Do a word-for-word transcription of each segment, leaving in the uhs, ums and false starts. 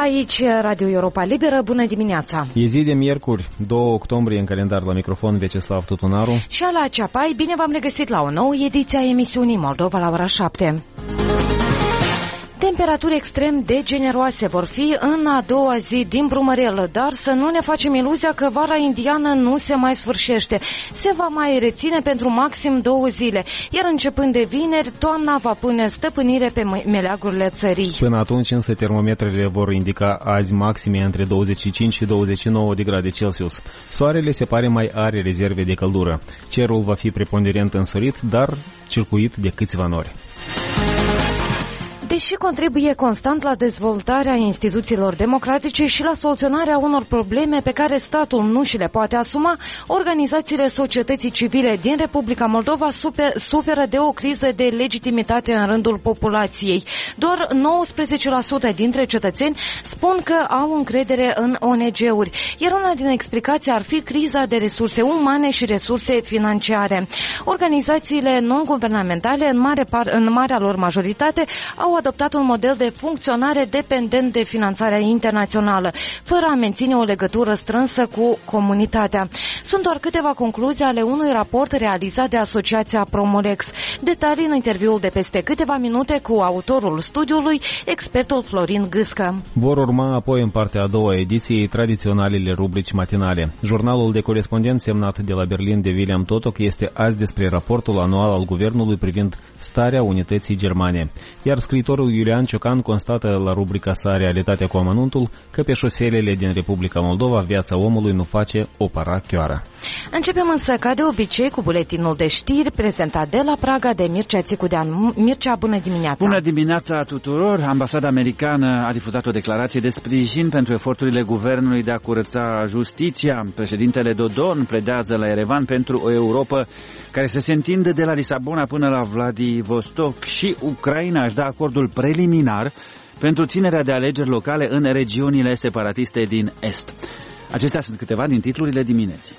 Aici Radio Europa Liberă, bună dimineața! E zi de miercuri, doi octombrie în calendar, la microfon Veceslav Tutunaru și Ala Ceapai. Bine v-am regăsit la o nouă ediție a emisiunii Moldova la ora șapte. Temperaturi extrem de generoase vor fi în a doua zi din Brumărel, dar să nu ne facem iluzia că vara indiană nu se mai sfârșește. Se va mai reține pentru maxim două zile, iar începând de vineri, toamna va pune stăpânire pe meleagurile țării. Până atunci însă termometrele vor indica azi maxime între douăzeci și cinci și douăzeci și nouă de grade Celsius. Soarele se pare mai are rezerve de căldură. Cerul va fi preponderent însorit, dar circuit de câțiva nori. Deși contribuie constant la dezvoltarea instituțiilor democratice și la soluționarea unor probleme pe care statul nu și le poate asuma, organizațiile societății civile din Republica Moldova super, suferă de o criză de legitimitate în rândul populației. Doar nouăsprezece la sută dintre cetățeni spun că au încredere în O N G-uri, iar una din explicații ar fi criza de resurse umane și resurse financiare. Organizațiile non-guvernamentale, în, mare par, în marea lor majoritate, au adoptat un model de funcționare dependent de finanțarea internațională, fără a menține o legătură strânsă cu comunitatea. Sunt doar câteva concluzii ale unui raport realizat de Asociația Promolex. Detalii în interviul de peste câteva minute cu autorul studiului, expertul Florin Gâscă. Vor urma apoi în partea a doua ediției tradiționalele rubrici matinale. Jurnalul de corespondent semnat de la Berlin de William Totok este azi despre raportul anual al guvernului privind starea unității germane, iar scriitorul Iulian Ciocan constată la rubrica sa Realitatea cu amănuntul că pe șoselele din Republica Moldova viața omului nu face o parachioară. Începem însă ca de obicei cu buletinul de știri prezentat de la Praga de Mircea Țicudean. Mircea, bună dimineața! Bună dimineața tuturor! Ambasada americană a difuzat o declarație de sprijin pentru eforturile guvernului de a curăța justiția. Președintele Dodon pledează la Erevan pentru o Europă care să se întindă de la Lisabona până la Vladivostok și Ucraina își dă acordul preliminar pentru ținerea de alegeri locale în regiunile separatiste din Est. Acestea sunt câteva din titlurile dimineții.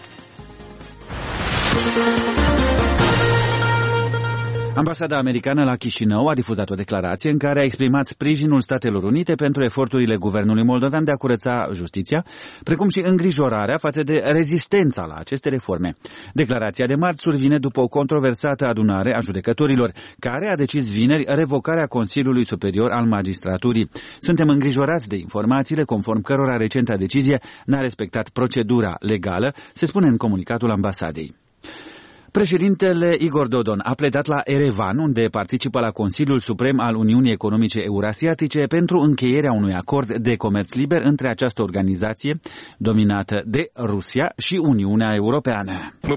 Ambasada americană la Chișinău a difuzat o declarație în care a exprimat sprijinul Statelor Unite pentru eforturile guvernului moldovean de a curăța justiția, precum și îngrijorarea față de rezistența la aceste reforme. Declarația de marți survine după o controversată adunare a judecătorilor, care a decis vineri revocarea Consiliului Superior al Magistraturii. Suntem îngrijorați de informațiile conform cărora recenta decizie n-a respectat procedura legală, se spune în comunicatul ambasadei. Președintele Igor Dodon a pledat la Erevan, unde participă la Consiliul Suprem al Uniunii Economice Eurasiatice pentru încheierea unui acord de comerț liber între această organizație, dominată de Rusia, și Uniunea Europeană.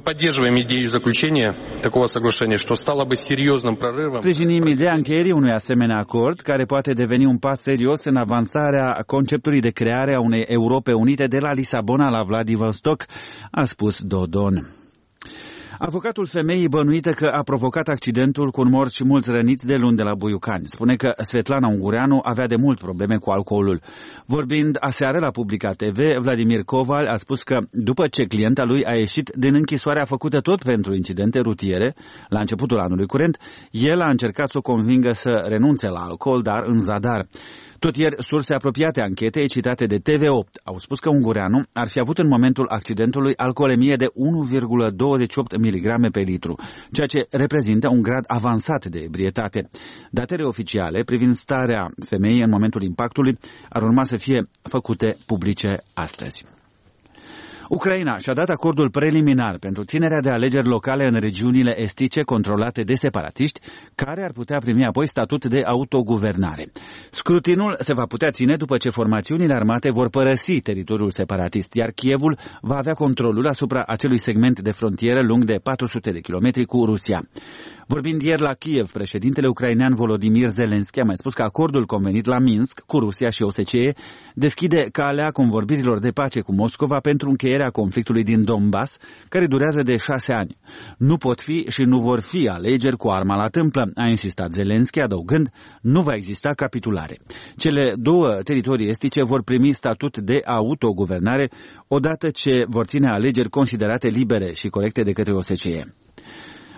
Sprijinim ideea încheierii unui asemenea acord, care poate deveni un pas serios în avansarea conceptului de creare a unei Europe Unite de la Lisabona la Vladivostok, a spus Dodon. Avocatul femeii bănuită că a provocat accidentul cu un mort și mulți răniți de luni de la Buiucani spune că Svetlana Ungureanu avea de mult probleme cu alcoolul. Vorbind aseară la Publica T V, Vladimir Koval a spus că după ce clienta lui a ieșit din închisoarea făcută tot pentru incidente rutiere, la începutul anului curent, el a încercat să o convingă să renunțe la alcool, dar în zadar. Tot ieri, surse apropiate anchetei citate de T V opt au spus că Ungureanu ar fi avut în momentul accidentului alcoolemie de unu virgulă douăzeci și opt miligrame pe litru, ceea ce reprezintă un grad avansat de ebrietate. Datele oficiale privind starea femeii în momentul impactului ar urma să fie făcute publice astăzi. Ucraina și-a dat acordul preliminar pentru ținerea de alegeri locale în regiunile estice controlate de separatiști, care ar putea primi apoi statut de autoguvernare. Scrutinul se va putea ține după ce formațiunile armate vor părăsi teritoriul separatist, iar Kievul va avea controlul asupra acelui segment de frontieră lung de patru sute de kilometri cu Rusia. Vorbind ieri la Kiev, președintele ucrainean Volodymyr Zelensky a mai spus că acordul convenit la Minsk cu Rusia și O S C E deschide calea convorbirilor de pace cu Moscova pentru încheierea conflictului din Donbass, care durează de șase ani. Nu pot fi și nu vor fi alegeri cu arma la tâmplă, a insistat Zelensky, adăugând, nu va exista capitulare. Cele două teritorii estice vor primi statut de autoguvernare odată ce vor ține alegeri considerate libere și corecte de către O S C E.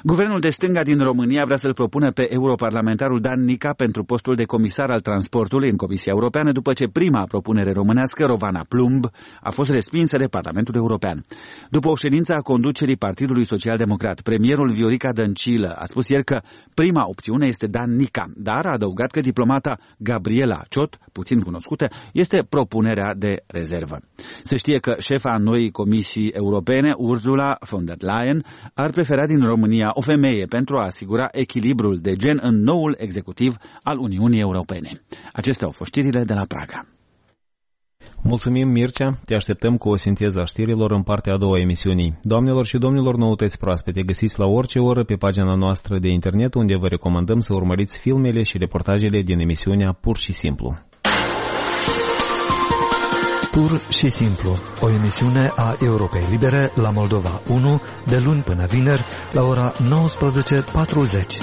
Guvernul de stânga din România vrea să-l propună pe europarlamentarul Dan Nica pentru postul de comisar al transportului în Comisia Europeană, după ce prima propunere românească, Rovana Plumb, a fost respinsă de Parlamentul European. După o ședință a conducerii Partidului Social-Democrat, premierul Viorica Dăncilă a spus ieri că prima opțiune este Dan Nica, dar a adăugat că diplomata Gabriela Ciot, puțin cunoscută, este propunerea de rezervă. Se știe că șefa noii Comisii Europene, Ursula von der Leyen, ar prefera din România o femeie pentru a asigura echilibrul de gen în noul executiv al Uniunii Europene. Acestea au fost știrile de la Praga. Mulțumim, Mircea. Te așteptăm cu o sinteză a știrilor în partea a doua a emisiunii. Doamnelor și domnilor, noutăți proaspete găsiți la orice oră pe pagina noastră de internet, unde vă recomandăm să urmăriți filmele și reportajele din emisiunea Pur și Simplu. Pur și Simplu, o emisiune a Europei Libere la Moldova unu, de luni până vineri, la ora nouăsprezece patruzeci.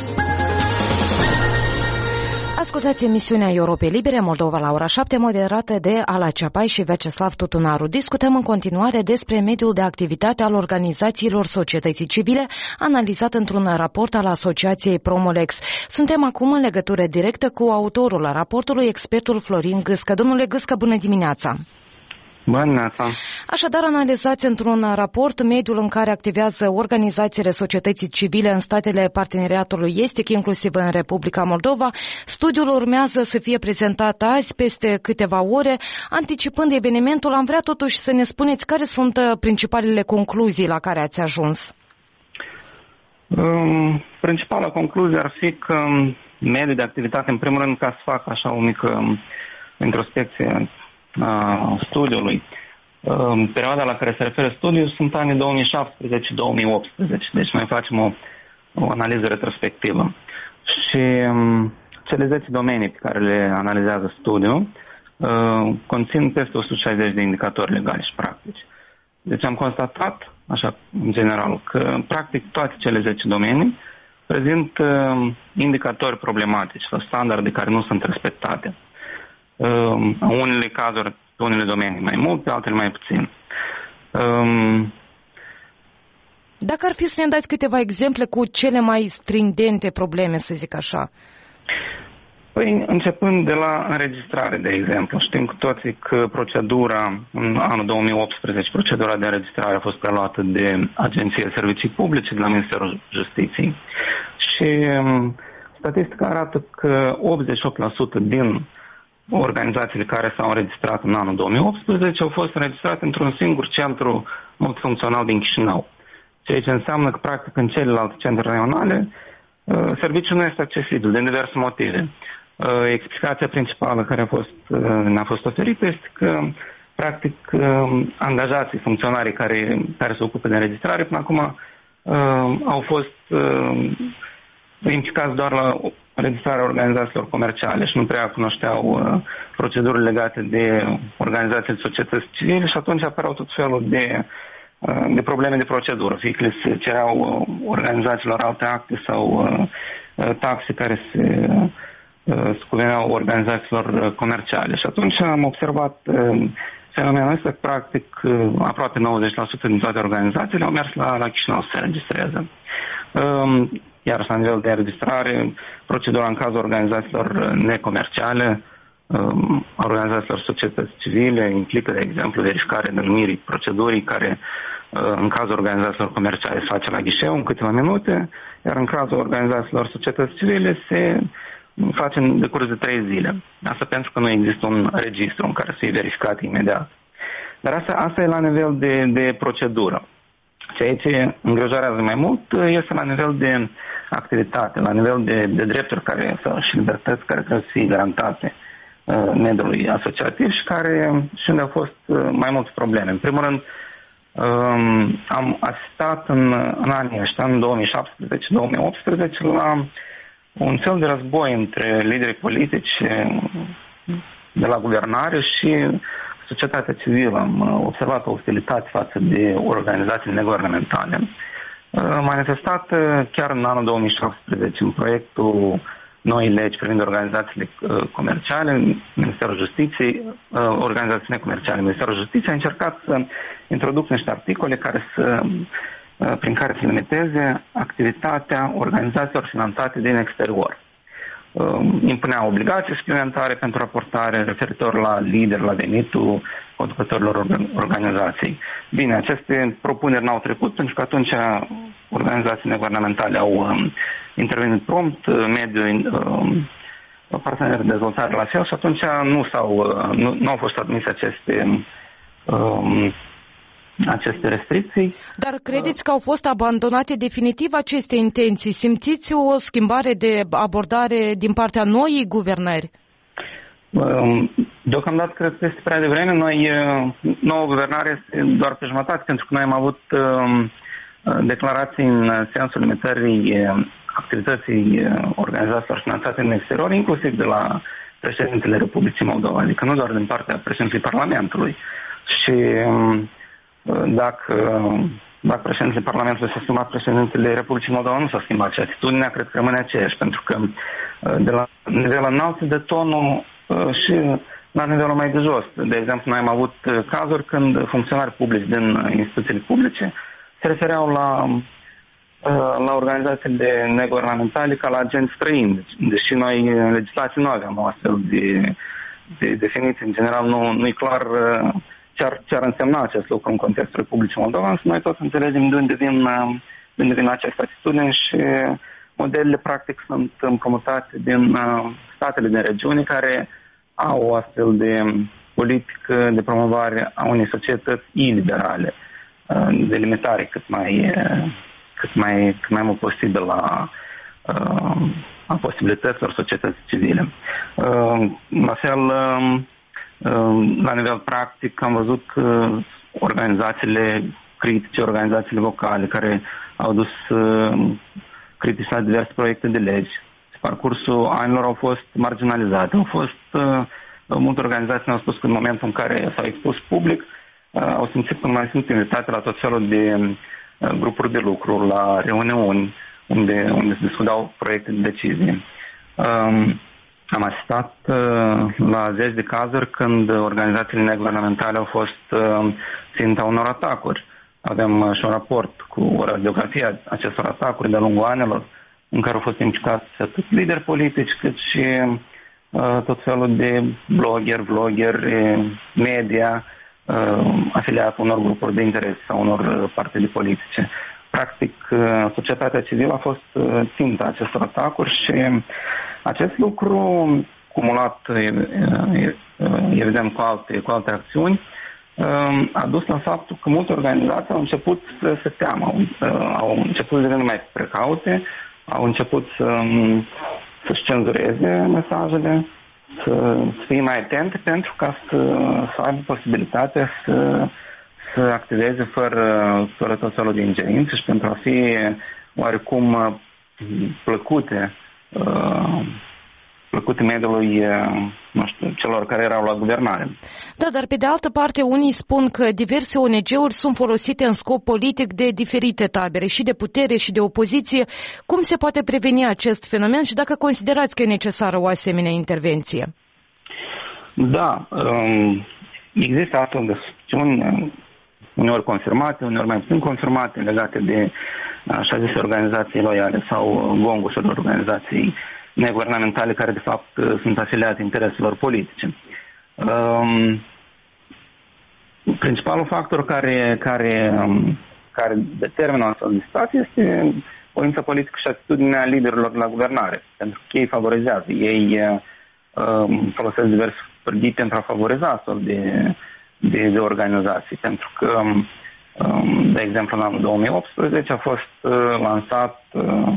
Ascultați emisiunea Europei Libere Moldova la ora șapte, moderată de Ala Ceapai și Vyacheslav Tutunaru. Discutăm în continuare despre mediul de activitate al organizațiilor societății civile, analizat într-un raport al Asociației Promolex. Suntem acum în legătură directă cu autorul raportului, expertul Florin Gâscă. Domnule Gâscă, bună dimineața! Bună. Așadar, analizați într-un raport mediul în care activează organizațiile societății civile în statele parteneriatului estic, inclusiv în Republica Moldova. Studiul urmează să fie prezentat azi, peste câteva ore. Anticipând evenimentul, am vrea totuși să ne spuneți care sunt principalele concluzii la care ați ajuns. Um, principala concluzie ar fi că mediul de activitate, în primul rând, ca să fac așa o mică introspecție a studiului. Perioada la care se referă studiul sunt anii două mii șaptesprezece două mii optsprezece, deci noi facem o, o analiză retrospectivă. Și cele zece domenii pe care le analizează studiul conțin peste o sută șaizeci de indicatori legali și practici. Deci am constatat, așa în general, că practic toate cele zece domenii prezintă indicatori problematici sau standarde care nu sunt respectate. În unele cazuri, pe unele domenii mai mult, pe altele mai puțin. Um... Dacă ar fi să ne dați câteva exemple cu cele mai stringente probleme, să zic așa. Păi, începând de la înregistrare, de exemplu. Știm cu toții că procedura, în anul două mii optsprezece, procedura de înregistrare a fost preluată de Agenția Servicii Publice de la Ministerul Justiției. Și um, statistica arată că optzeci și opt la sută din organizațiile care s-au înregistrat în anul două mii optsprezece au fost înregistrate într-un singur centru multifuncțional din Chișinău. Ceea ce înseamnă că, practic, în celelalte centre raionale, serviciul nu este accesibil din diverse motive. Explicația principală care a fost, ne-a fost oferită este că, practic, angajații, funcționarii care, care se ocupă de înregistrare până acum au fost implicați doar la înregistrarea organizațiilor comerciale și nu prea cunoșteau uh, proceduri legate de organizațiile societății civile și atunci apăreau tot felul de, uh, de probleme de procedură, fie că le se cereau uh, organizațiilor alte acte sau uh, taxe care se uh, scuveneau organizațiilor comerciale. Și atunci am observat uh, fenomenul ăsta că, practic, uh, aproape nouăzeci la sută din toate organizațiile au mers la, la Chișinău să se registreze. Uh, Iar la nivel de înregistrare, procedura în cazul organizațiilor necomerciale, organizațiilor societății civile, implică, de exemplu, verificarea denumirii procedurii care, în cazul organizațiilor comerciale, se face la ghișeu în câteva minute, iar în cazul organizațiilor societății civile se face în decurs de trei zile. Asta pentru că nu există un registru în care să fie verificat imediat. Dar asta, asta e la nivel de, de procedură. Ceea ce îngrijorează mai mult este la nivel de activitate, la nivel de, de drepturi care, sau și libertăți care trebuie să fie garantate uh, mediului asociativ și care și unde au fost uh, mai multe probleme. În primul rând, um, am asistat în, în anii ăștia, în două mii șaptesprezece două mii optsprezece, la un fel de război între liderii politici de la guvernare și societatea civilă. Am observat o ostilitate față de organizații neguvernamentale, manifestată chiar în anul două mii șaptesprezece în proiectul noi legi privind organizațiile comerciale. Ministerul Justiției, organizații necomerciale, Ministerul Justiției a încercat să introducă niște articole care să prin care se limiteze activitatea organizațiilor finanțate din exterior. Impunea obligații suplimentare pentru raportare referitor la lideri, la venitul conducătorilor organizației. Bine, aceste propuneri n-au trecut pentru că atunci organizațiile guvernamentale au intervenit prompt, mediul parteneri de dezvoltare la fel și atunci nu, s-au, nu, nu au fost admise aceste um, aceste restricții. Dar credeți că au fost abandonate definitiv aceste intenții? Simțiți o schimbare de abordare din partea noii guvernări? Deocamdată cred că este prea devreme. Noi, noua guvernare este doar pe jumătate, pentru că noi am avut declarații în sensul limitării activității organizațiilor finanțate în exterior, inclusiv de la președintele Republicii Moldova, adică nu doar din partea președintelui Parlamentului. Și Dacă, dacă președintele Parlamentului s-a schimbat, președintele Republicii Moldova nu s-a schimbat și atitudinea cred că rămâne aceeași, pentru că de la nivelul înalt de tonul și la nivelul mai de jos. De exemplu, noi am avut cazuri când funcționari publici din instituțiile publice se refereau la, la organizațiile neguvernamentale ca la agenți străini. Deși noi în legislație nu aveam o astfel de, de definiție, în general nu, nu e clar ce ar, ce ar însemna acest lucru în contextul Republicii Moldova, însă noi toți înțelegem de unde vin, de unde vin această atitudine și modelele practic sunt împrumutate din statele din regiune care au o astfel de politică de promovare a unei societăți iliberale, de limitare cât mai, cât mai, cât mai mult posibil la a posibilităților societății civile. La fel, la nivel practic, am văzut că organizațiile critice, organizațiile vocale care au dus critici la diverse proiecte de legi, pe parcursul anilor au fost marginalizate. Au fost, multe organizații au spus că în momentul în care s-au expus public, au simțit că nu mai sunt invitate la tot felul de grupuri de lucru, la reuniuni unde, unde se discutau proiecte de decizie. Am asistat uh, la zeci de cazuri când organizațiile neguvernamentale au fost uh, ținta unor atacuri. Avem uh, și un raport cu o radiografie a acestor atacuri de-a lungul anilor, în care au fost implicați atât lideri politici, cât și uh, tot felul de bloggeri, vloggeri, media, uh, afiliați unor grupuri de interes sau unor partide politice. Practic, uh, societatea civilă a fost uh, ținta acestor atacuri și acest lucru, cumulat evident cu alte, cu alte acțiuni, a dus la faptul că multe organizații au început să se teamă, au, au început să devină mai precaute, au început să, să-și cenzureze mesajele, să, să fie mai atente pentru ca să, să aibă posibilitatea să, să activeze fără, fără tot felul de ingerințe și pentru a fi oarecum plăcute plăcute mediului, nu știu, celor care erau la guvernare. Da, dar pe de altă parte unii spun că diverse O N G-uri sunt folosite în scop politic de diferite tabere, și de putere și de opoziție. Cum se poate preveni acest fenomen și dacă considerați că e necesară o asemenea intervenție? Da, există astfel de suspiciuni, uneori confirmate, uneori mai puțin confirmate, legate de așa zise organizații loiale sau gongușuri organizații neguvernamentale care de fapt sunt afiliate intereselor politice. Um, principalul factor care, care, um, care determină astfel de situație este voința politică și atitudinea liderilor la guvernare, pentru că ei favorizează, ei um, folosesc diverse pârghii pentru a favoriza astfel de, de, de organizații, pentru că de exemplu, în anul două mii optsprezece a fost uh, lansat uh,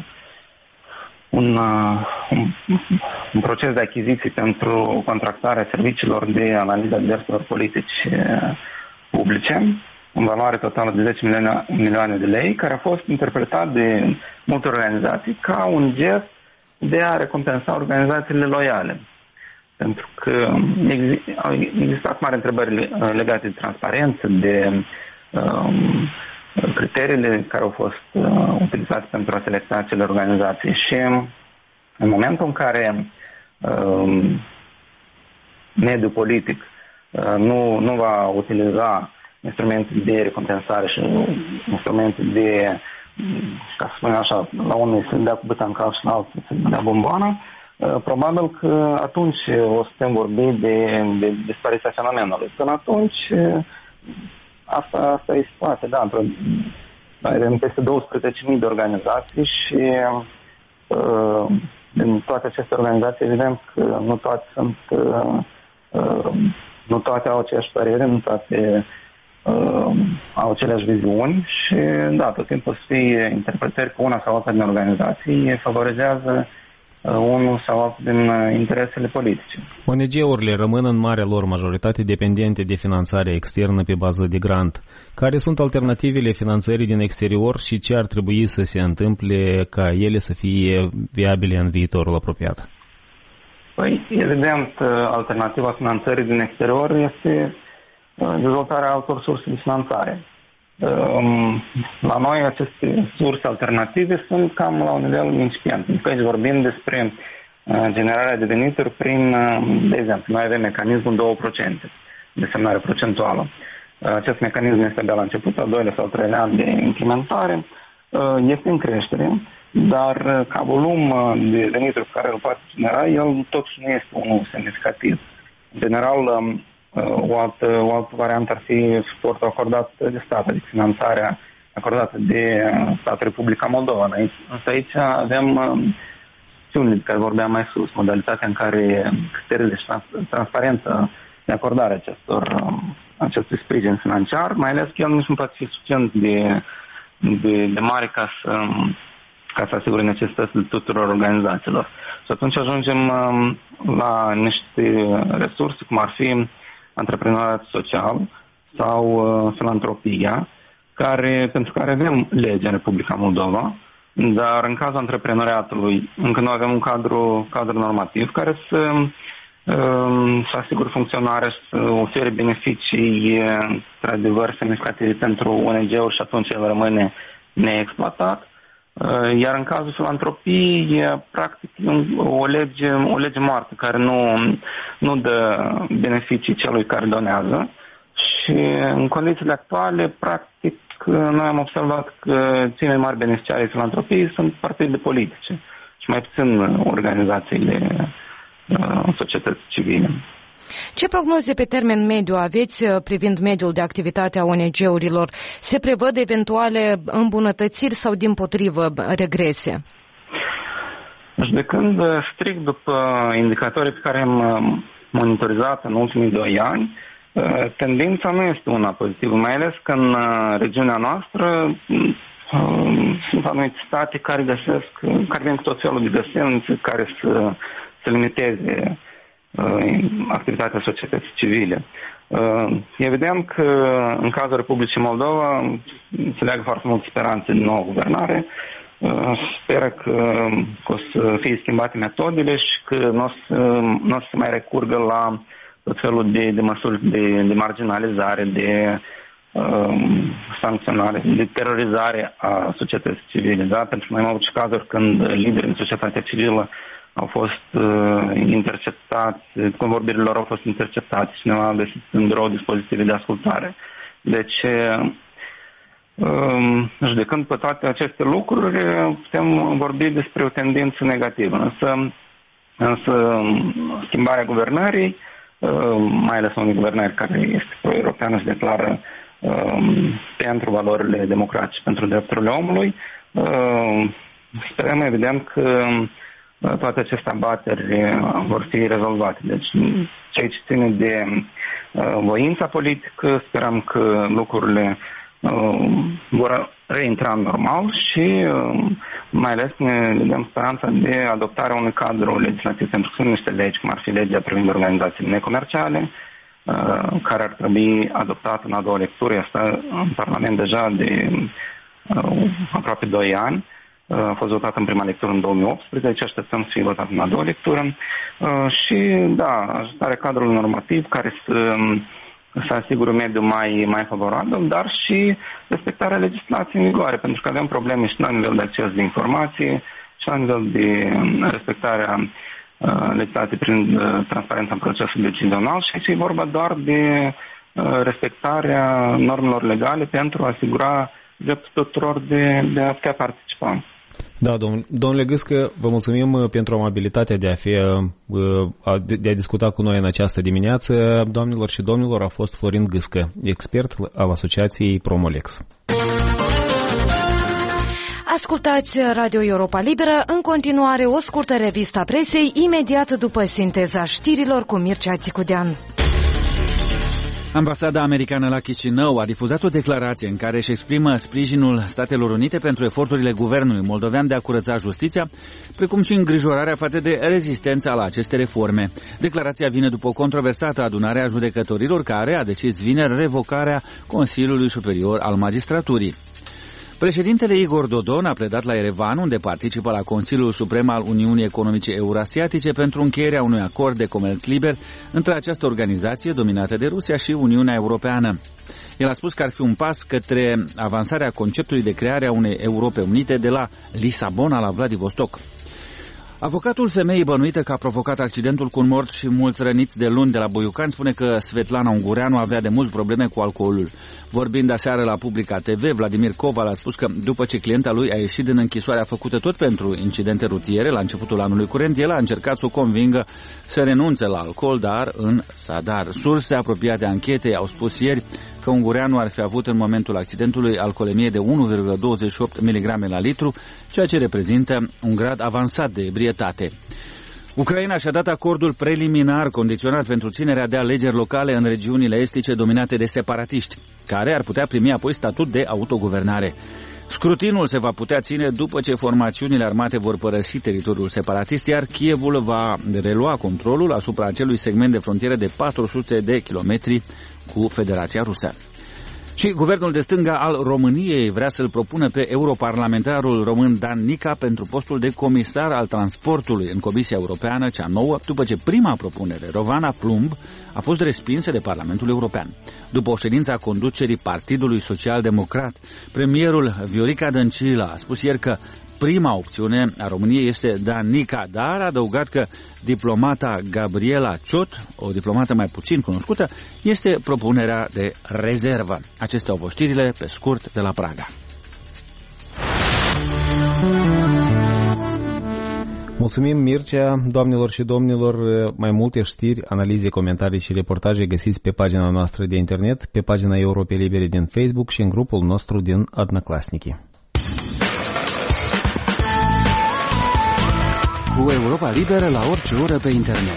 un, uh, un, un proces de achiziții pentru contractarea serviciilor de analiză a diverselor politici uh, publice, în valoare totală de zece milioane de lei, care a fost interpretat de multe organizații ca un gest de a recompensa organizațiile loiale. Pentru că au existat mari întrebări legate de transparență, de Um, criteriile care au fost uh, utilizate pentru a selecta acele organizații și în momentul în care uh, mediul politic uh, nu, nu va utiliza instrumente de recompensare și instrumente de, ca să spunem așa, la unii se dea cu băta în cap și la alții se dea bomboană, probabil că atunci o să putem vorbi de, de dispariția fenomenului. Până atunci, asta, asta e situația, da, avem peste douăsprezece mii de organizații și uh, din toate aceste organizații evident că nu toate sunt uh, uh, nu toate au aceeași părere, nu toate uh, au aceleași viziuni și da, tot timpul să fie interpretări cu una sau alta din organizații favorizează unul sau altul din interesele politice. O N G-urile rămân în marea lor majoritate dependente de finanțare externă pe bază de grant. Care sunt alternativele finanțării din exterior și ce ar trebui să se întâmple ca ele să fie viabile în viitorul apropiat? Păi, evident, alternativa finanțării din exterior este dezvoltarea altor surse de finanțare. La noi aceste surse alternative sunt cam la un nivel incipient. Pentru că aici vorbim despre generarea de venituri prin, de exemplu, noi avem mecanismul două la sută de semnare procentuală. Acest mecanism este abia la început, al doilea sau al treilea an de implementare, este în creștere, dar ca volum de venituri pe care îl poate genera, el totuși nu este unul semnificativ. În general, O altă, o altă variantă ar fi suportul acordat de stat, adică finanțarea acordată de statul Republica Moldova. Însă aici avem opțiunile de care vorbeam mai sus, modalitatea în care criteriile și transparență de acordare acestor, acestui sprijin financiar, mai ales că el nici nu poate fi suficient de, de, de mare ca să, ca să asigure necesitățile tuturor organizațiilor. Și atunci ajungem la niște resurse, cum ar fi antreprenoriat social sau uh, filantropia, care, pentru care avem legea în Republica Moldova, dar în cazul antreprenoriatului încă nu avem un cadru, cadru normativ care să, uh, să asigure funcționarea și să ofere beneficii într-adevăr semnificative pentru O N G-uri și atunci el rămâne neexploatat. Uh, iar în cazul filantropiei, e practic o lege, o lege moartă care nu, nu dă beneficii celui care donează și în condițiile actuale, practic, noi am observat că cei mai mari beneficiari ai filantropiei sunt partidele politice și mai puțin organizațiile uh, societății civile. Ce prognoze pe termen mediu aveți privind mediul de activitate a O N G-urilor? Se prevăd eventuale îmbunătățiri sau dimpotrivă regrese? Judecând strict după indicatorii pe care am monitorizat în ultimii doi ani, tendința nu este una pozitivă, mai ales că în regiunea noastră sunt anumite state care găsesc, care vin cu tot felul de găselnițe care să, să limiteze activitatea societății civile. Evident că în cazul Republicii Moldova se leagă foarte mult speranțe de nouă guvernare. Speră că o să fie schimbate metodele și că nu o să, nu o să se mai recurgă la tot felul de, de măsuri de, de marginalizare, de um, sancționare, de terorizare a societății civile. Da? Pentru că noi am avut și cazuri când liderii din societatea civilă au fost uh, interceptați, convorbirile lor au fost interceptați, cineva a găsit în birou dispozitive de ascultare. Deci, uh, judecând pe toate aceste lucruri, putem vorbi despre o tendință negativă. Însă, însă schimbarea guvernării, uh, mai ales unui guvernare care este pro-europeană și declară uh, pentru valorile democratice, pentru drepturile omului, uh, sperăm evident că toate aceste abateri vor fi rezolvate. Deci, ceea ce ține de uh, voința politică, sperăm că lucrurile uh, vor reintra normal și uh, mai ales ne dăm speranța de adoptarea unui cadru legislativ, pentru că sunt niște legi, cum ar fi legea privind organizațiile necomerciale, uh, care ar trebui adoptată în a doua lectură, asta în Parlament deja de uh, aproape doi ani. A fost votat în prima lectură în două mii optsprezece, așteptăm să fie votat în a doua lectură și, da, ajustarea cadrului normativ care să, să asigure un mediu mai, mai favorabil, dar și respectarea legislației în vigoare, pentru că avem probleme și la nivel de acces de informații și la nivel de respectarea legislației prin transparența în procesul decizional și aici e vorba doar de respectarea normelor legale pentru a asigura dreptul tuturor de, de a putea participa. Da, domn, domnule Gâscă, vă mulțumim pentru amabilitatea de a, fi, de a discuta cu noi în această dimineață. Doamnelor și domnilor, a fost Florin Gâscă, expert al Asociației Promolex. Ascultați Radio Europa Liberă, în continuare o scurtă revistă a presei, imediat după sinteza știrilor cu Mircea Țicudean. Ambasada americană la Chișinău a difuzat o declarație în care își exprimă sprijinul Statelor Unite pentru eforturile guvernului moldovean de a curăța justiția, precum și îngrijorarea față de rezistența la aceste reforme. Declarația vine după o controversată adunare a judecătorilor care a decis vineri revocarea Consiliului Superior al Magistraturii. Președintele Igor Dodon a pledat la Erevan, unde participă la Consiliul Suprem al Uniunii Economice Eurasiatice pentru încheierea unui acord de comerț liber între această organizație dominată de Rusia și Uniunea Europeană. El a spus că ar fi un pas către avansarea conceptului de creare a unei Europe Unite de la Lisabona la Vladivostok. Avocatul femeii bănuită că a provocat accidentul cu un mort și mulți răniți de luni de la Boiucan spune că Svetlana Ungureanu avea de mult probleme cu alcoolul. Vorbind aseară la Publica T V, Vladimir Koval a spus că după ce clienta lui a ieșit din închisoarea făcută tot pentru incidente rutiere la începutul anului curent, el a încercat să o convingă să renunțe la alcool, dar în zadar. Surse apropiate anchetei au spus ieri că Ungureanu ar fi avut în momentul accidentului alcoolemie de unu virgulă douăzeci și opt miligrame la litru, ceea ce reprezintă un grad avansat de ebrietate. Ucraina și-a dat acordul preliminar condiționat pentru ținerea de alegeri locale în regiunile estice dominate de separatiști, care ar putea primi apoi statut de autoguvernare. Scrutinul se va putea ține după ce formațiunile armate vor părăsi teritoriul separatist, iar Kievul va relua controlul asupra acelui segment de frontieră de patru sute de kilometri cu Federația Rusă. Și guvernul de stânga al României vrea să-l propună pe europarlamentarul român Dan Nica pentru postul de comisar al transportului în Comisia Europeană, cea nouă, după ce prima propunere, Rovana Plumb, a fost respinsă de Parlamentul European. După o ședință a conducerii Partidului Social Democrat, premierul Viorica Dăncilă a spus ieri că prima opțiune a României este Dan Nica, dar a adăugat că diplomata Gabriela Ciot, o diplomată mai puțin cunoscută, este propunerea de rezervă. Acestea au fost știrile pe scurt de la Praga. Mulțumim, Mircea. Doamnelor și domnilor, mai multe știri, analize, comentarii și reportaje găsiți pe pagina noastră de internet, pe pagina Europei Libere din Facebook și în grupul nostru din Odnoklassniki. Cu Europa Liberă la orice oră pe internet.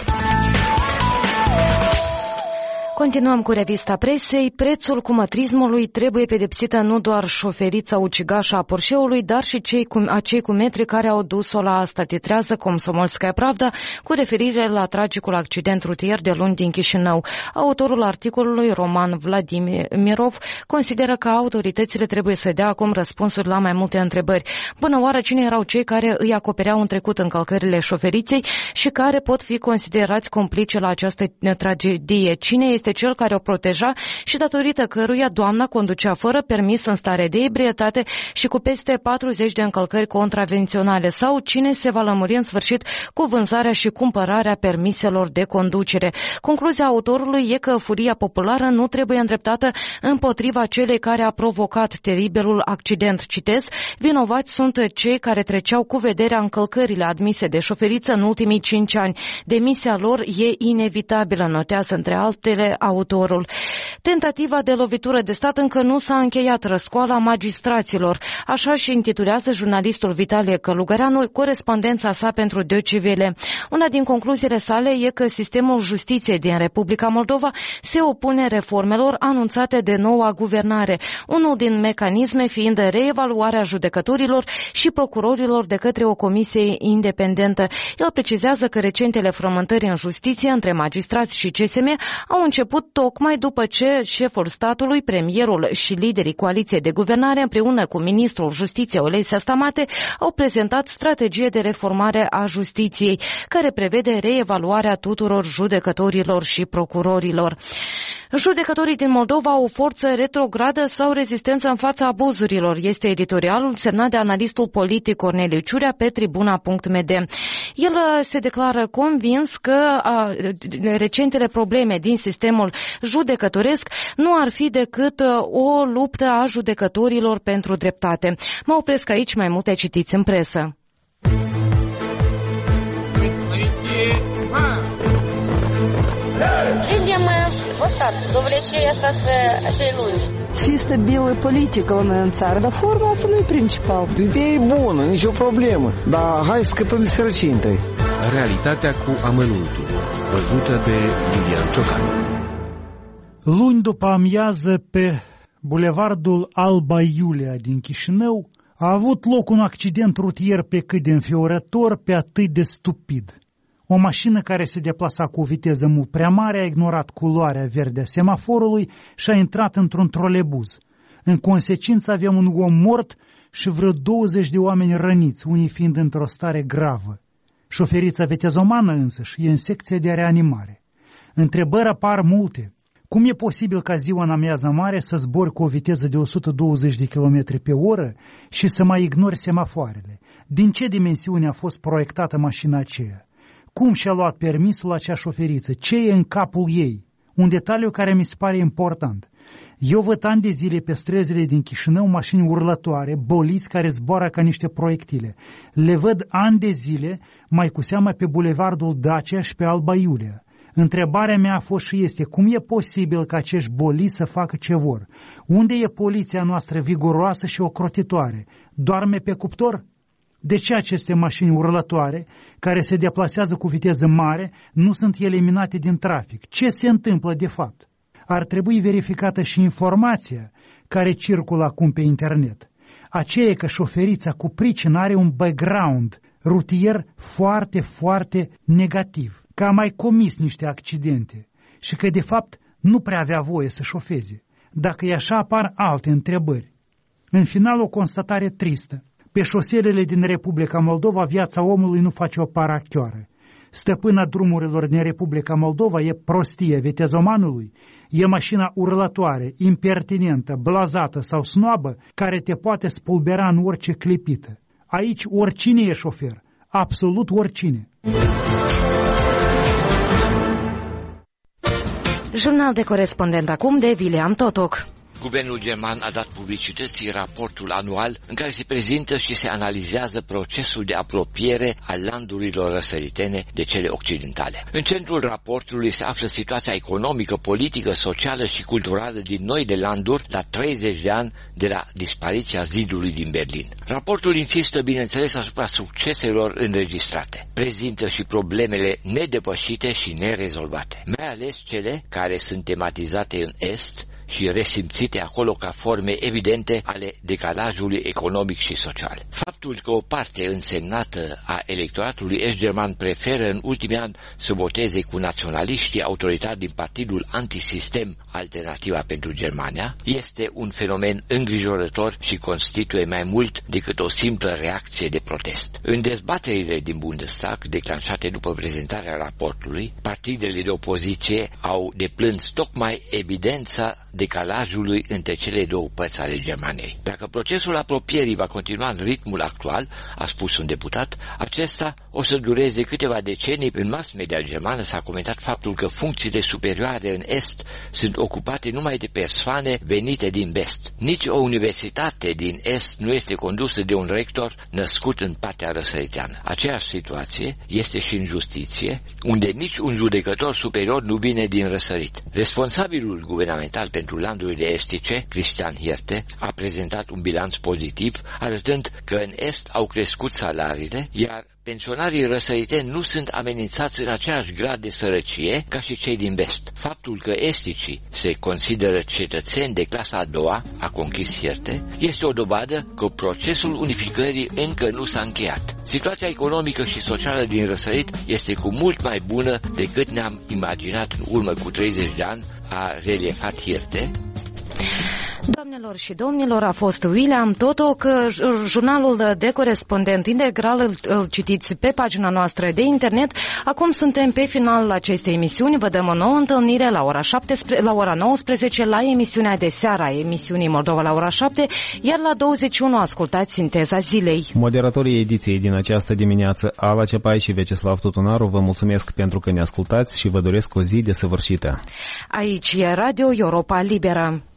Continuăm cu revista presei. Prețul cumătrismului trebuie pedepsită nu doar șoferița ucigașă a Porsche-ului, dar și cei cu, acei cu metri care au dus-o la asta, titrează Komsomolskaya Pravda cu referire la tragicul accident rutier de luni din Chișinău. Autorul articolului, Roman Vladimirov, consideră că autoritățile trebuie să dea acum răspunsuri la mai multe întrebări. Până oară, cine erau cei care îi acopereau în trecut încălcările șoferiței și care pot fi considerați complice la această tragedie? Cine este cel care o proteja și datorită căruia doamna conducea fără permis în stare de ebrietate și cu peste patruzeci de încălcări contravenționale? Sau cine se va lămuri în sfârșit cu vânzarea și cumpărarea permiselor de conducere? Concluzia autorului e că furia populară nu trebuie îndreptată împotriva celei care a provocat teribilul accident. Citez, vinovați sunt cei care treceau cu vederea încălcările admise de șoferiță în ultimii cinci ani. Demisia lor e inevitabilă, notează între altele autorul. Tentativa de lovitură de stat încă nu s-a încheiat, răscoala magistraților. Așa și intitulează jurnalistul Vitalie Călugăreanu corespondența sa pentru Deutsche Welle. Una din concluziile sale e că sistemul justiției din Republica Moldova se opune reformelor anunțate de noua guvernare, unul din mecanisme fiind reevaluarea judecătorilor și procurorilor de către o comisie independentă. El precizează că recentele frământări în justiție între magistrați și C S M au început tocmai după ce șeful statului, premierul și liderii coaliției de guvernare împreună cu ministrul justiției Olesia Stamate au prezentat strategie de reformare a justiției, care prevede reevaluarea tuturor judecătorilor și procurorilor. Judecătorii din Moldova au o forță retrogradă sau rezistență în fața abuzurilor, este editorialul semnat de analistul politic Corneliu Ciurea pe tribuna punct m d. El se declară convins că a, recentele probleme din sistemul sistemul judecătoresc nu ar fi decât o luptă a judecătorilor pentru dreptate. Mă opresc aici, mai multe citiți în presă. Людям вот так, довлечение цей lungi. Чисто белая политика în țară, dar forma asta nu e principal. Ideea e bună, nicio problemă, dar hai să scăpăm de sărăcie întâi. Realitatea cu amănuntul, văzută de Lilian Ciocan. Luni după amiază, pe bulevardul Alba Iulia din Chișinău, a avut loc un accident rutier pe cât de înfiorător, pe atât de stupid. O mașină care se deplasa cu o viteză mult prea mare a ignorat culoarea verde a semaforului și a intrat într-un trolebuz. În consecință avem un om mort și vreo douăzeci de oameni răniți, unii fiind într-o stare gravă. Șoferița vitezomană însăși e în secția de reanimare. Întrebări apar multe. Cum e posibil ca ziua în amiază mare să zbori cu o viteză de o sută douăzeci de kilometri pe oră și să mai ignori semafoarele? Din ce dimensiune a fost proiectată mașina aceea? Cum și-a luat permisul acea șoferiță? Ce e în capul ei? Un detaliu care mi se pare important. Eu văd ani de zile pe străzile din Chișinău mașini urlătoare, boliți care zboară ca niște proiectile. Le văd ani de zile, mai cu seamă pe bulevardul Dacia și pe Alba Iulia. Întrebarea mea a fost și este, cum e posibil ca acești boliți să facă ce vor? Unde e poliția noastră viguroasă și ocrotitoare? Doarme pe cuptor? De ce aceste mașini urlătoare, care se deplasează cu viteză mare, nu sunt eliminate din trafic? Ce se întâmplă de fapt? Ar trebui verificată și informația care circulă acum pe internet. Aceea că șoferița cu pricină are un background rutier foarte, foarte negativ, că a mai comis niște accidente și că de fapt nu prea avea voie să șofeze. Dacă e așa, apar alte întrebări. În final, o constatare tristă. Pe șoselele din Republica Moldova, viața omului nu face o parachioară. Stăpâna drumurilor din Republica Moldova e prostie vitezomanului, e mașina urlătoare, impertinentă, blazată sau snoabă, care te poate spulbera în orice clipită. Aici oricine e șofer, absolut oricine. Jurnal de corespondent acum de William Totoc. Guvernul german a dat publicității raportul anual în care se prezintă și se analizează procesul de apropiere al landurilor răsăritene de cele occidentale. În centrul raportului se află situația economică, politică, socială și culturală din noile landuri la treizeci de ani de la dispariția zidului din Berlin. Raportul insistă, bineînțeles, asupra succeselor înregistrate. Prezintă și problemele nedepășite și nerezolvate, mai ales cele care sunt tematizate în Est și resimțite acolo ca forme evidente ale decalajului economic și social. Faptul că o parte însemnată a electoratului est-german preferă în ultimii ani să voteze cu naționaliștii autoritari din partidul antisistem Alternativa pentru Germania este un fenomen îngrijorător și constituie mai mult decât o simplă reacție de protest. În dezbaterile din Bundestag, declanșate după prezentarea raportului, partidele de opoziție au deplâns tocmai evidența decalajului între cele două părți ale Germaniei. Dacă procesul apropierii va continua în ritmul actual, a spus un deputat, acesta o să dureze câteva decenii. În mass media germană s-a comentat faptul că funcțiile superioare în Est sunt ocupate numai de persoane venite din Vest. Nici o universitate din Est nu este condusă de un rector născut în partea răsăriteană. Aceeași situație este și în justiție, unde nici un judecător superior nu vine din răsărit. Responsabilul guvernamental pentru landurile estice, Christian Hirte, a prezentat un bilanț pozitiv, arătând că în Est au crescut salariile, iar pensionarii răsăriteni nu sunt amenințați în același grad de sărăcie ca și cei din Vest. Faptul că esticii se consideră cetățeni de clasa a doua, a conchis Hirte, este o dovadă că procesul unificării încă nu s-a încheiat. Situația economică și socială din răsărit este cu mult mai bună decât ne-am imaginat în urmă cu treizeci de ani, a reliefat Hirte. Doamnelor și domnilor, a fost William Totoc. Jurnalul de corespondent integral îl, îl citiți pe pagina noastră de internet. Acum suntem pe finalul acestei emisiuni. Vă dăm o nouă întâlnire la ora, șaptesprezece, la ora nouăsprezece la emisiunea de seară a emisiunii Moldova la ora șapte, iar la douăzeci și unu ascultați Sinteza Zilei. Moderatorii ediției din această dimineață, Ava Cepai și Vecislav Tutunaru, vă mulțumesc pentru că ne ascultați și vă doresc o zi desăvârșită. Aici e Radio Europa Liberă.